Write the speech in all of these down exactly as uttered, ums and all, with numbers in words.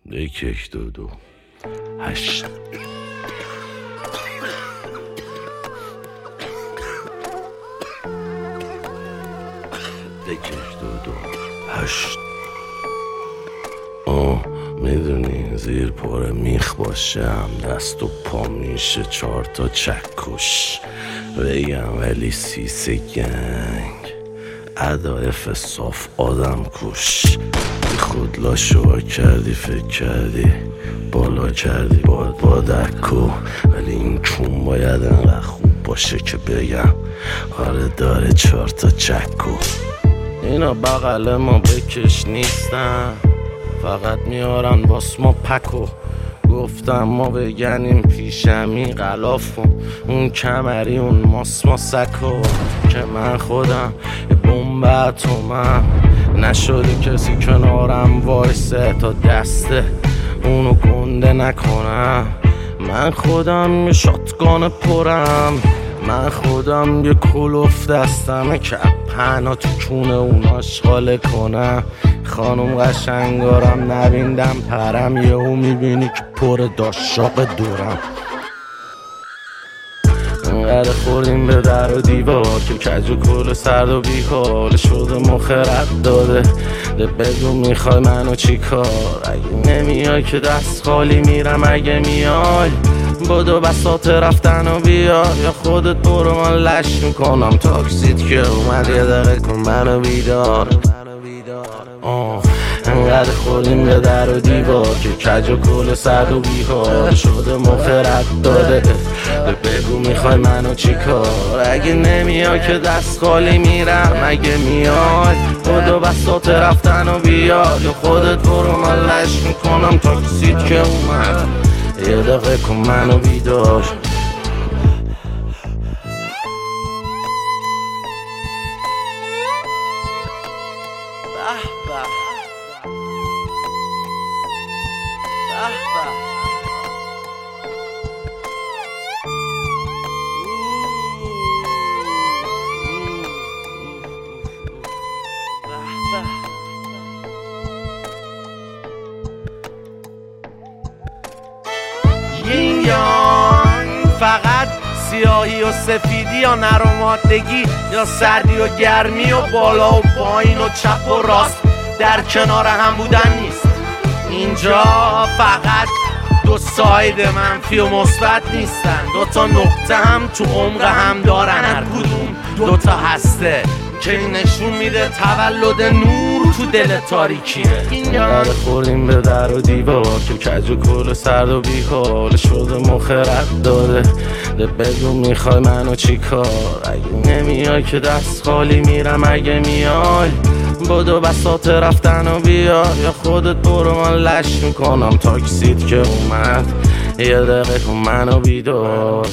یک یک دو دو هشت یک یک دو دو هشت. آه میدونی زیر پاره میخ باشم، دست و پا میشه چهار تا چکش بگم، ولی سیسه گنگ ادایف صاف آدم کش. بی خود لاشوا کردی فکر کردی بالا کردی باد بادکو، ولی این کون باید انقدر خوب باشه که بگم آره داره چهار تا چکو. اینا بغل ما بکش نیستن، فقط میارن باس ما پکو. گفتم ما بگنیم پیشمی غلاف و اون کمری اون ماس ما سکو، که من خودم یه بمب اتمم نشده کسی کنارم وایسه تا دسته اونو گنده نکنم. من خودم یه شاتگان پرم، من خودم یه کلوف دستمه که پهنا تو کونه اون آشغاله کنم. خانم قشنگارم نبیندم پرم، یه او میبینی که پر داشاق دورم. انقدر خوردیم به در و دیوار که کج و کل سرد و بیکار شده مخرد داده. ده بگو میخوای منو چی کار؟ اگه نمیای که دست خالی میرم، اگه میای بدو بساط رفتن و بیار، یا خودت برو من لش میکنم تاکسیت که اومد یه دقیقه کن منو بیدار. آه انقدر خوردیم به در و دیوار که کج و کل سرد و بیکار شده مخرد داده. بگو میخوای منو چی کار؟ اگه نمیای که دست خالی میرم، اگه میای بدو بساط رفتن و بیار، یا خودت برو من لش میکنم تاکسیت که اومد یه دقیقه کن منو بیدار. به به به یین یانگ، فقط سیاهی و سفیدی یا نرمادگی یا سردی و گرمی و بالا و پایین و چپ و راست در کنار هم بودن نیست. اینجا فقط دو ساید منفی و مثبت نیستن، دو تا نقطه هم تو عمق هم دارن، هر کدوم دو تا هسته که نشون میده تولد نور تو دل تاریکیه. انقدر خوردیم به در و دیوار که کج و کل سرد و بیکار شده مخرد داده. ده بگو میخوای منو چی کار؟ اگه نمیای که دست خالی میرم، اگه میای بدو بساط رفتن و بیار، یا خودت برو من لش میکنم تاکسیت که اومد یه دقیقه کن منو بیدار.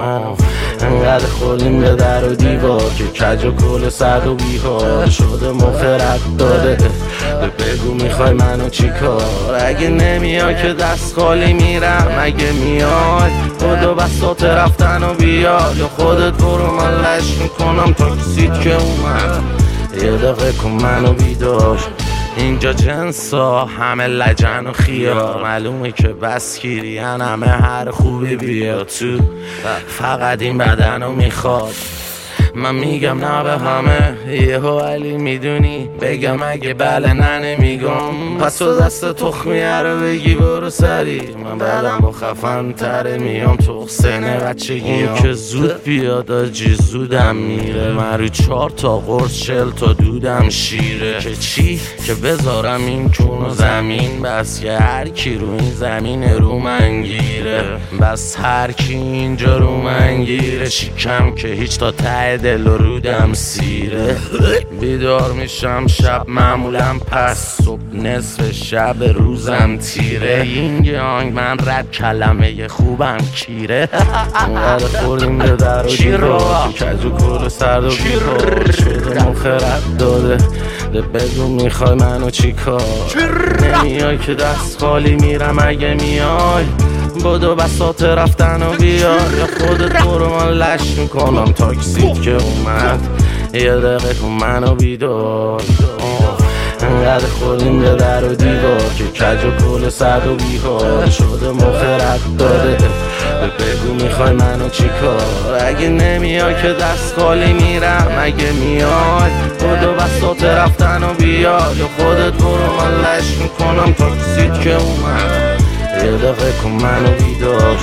انقدر خوردیم به در و دیوار که کج و کل سرد و بیکار شده مخرد داده. بگو میخوای منو چی کار؟ اگه نمیای که دست خالی میرم، اگه میای بدو بساط رفتن و بیار، یا خودت برو من لش میکنم تاکسیت که اومد یه دقیقه کن منو بیدار. اینجا جنسا همه لجن و خیار، معلومه که بس کیرین همه هر خوبی بیاد تو، فقط این بدنو میخواد. من میگم نه به همه یهو علی میدونی بگم، اگه بله نه نمیگم پس تو دست تخمیه رو بگی برو سری. من بعدم با خفن تره میام تو حسینه بچگیام، اون که زود بیاد آجی زودم میره. من رو چهار تا قرص چل تا دودم شیره، که چی؟ که بذارم این کون و زمین، بس که هر کی رو این زمین رو من گیره، بس هر کی اینجا رو من گیره. شیکم که هیچ تا ته دل و رودم سیره. بیدار میشم شب معمولم، پس صبح نصف شب روزم تیره. این یانگ من رد کلمه خوبم کیره. انقدر خوردیم به در و دیوار که کج و کل سرد و بیکار شده مخرد داده. ده بگو میخوای منو چی کار؟ نمیای که دست خالی میرم، اگه میای بدو بساط رفتن و بیار، یا خودت برو من لش میکنم تاکسیت که اومد یه دقیقه کن منو بیدار. انقدر خوردیم به در و دیوار که کج و کل سرد و بیحال شده مخرت داره بگو میخوای منو چی کار اگه نمیای که دست خالی میرم اگه میای خدا بساط رفتن و بیاد یا خودت برو من لش میکنم تاکسید که اومد یه دقیقه کن منو بیدار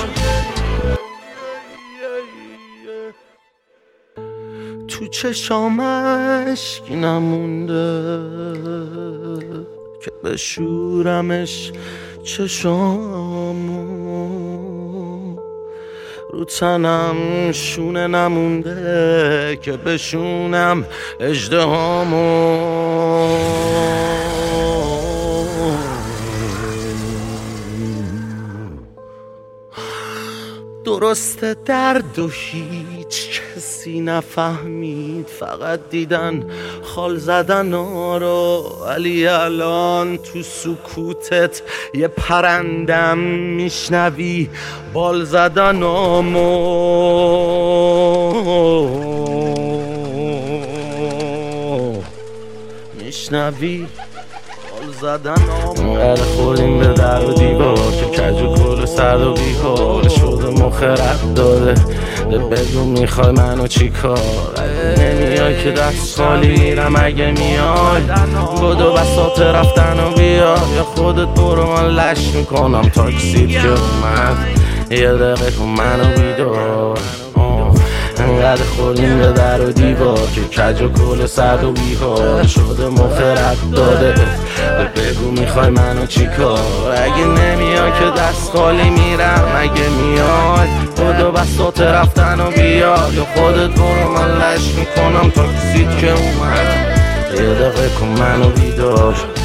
تو چشامش کی نمونده که بشورمش چشامو رو تنم شونه نمونده که بشونم اژدهامو درسته درد و هیچ کسی نفهمید فقط دیدن خال زدن رو ولی الان تو سکوتت یه پرندم میشنوی بال زدنامو میشنوی انقدر خوردیم به در و دیوار که کج و کل سرد و بیحال شده مخرت داره بگو میخوای منو چی کار اگه نمیای که دست خالی میرم اگه میای بدو بساط رفتن و بیا یا خودت برو من لش میکنم تاکسید که اومد یه دقیقه کن منو بیدار انقدر خوردیم به در و دیوار که کج و کل سرد و بیحال شده مخرت داده بگو میخوای منو چی کار اگه نمیای که دست خالی میرم اگه میای خدا بساط رفتن و بیا یا خودت برو من لش میکنم تاکسید که اومد یه دقیقه کن منو بیدار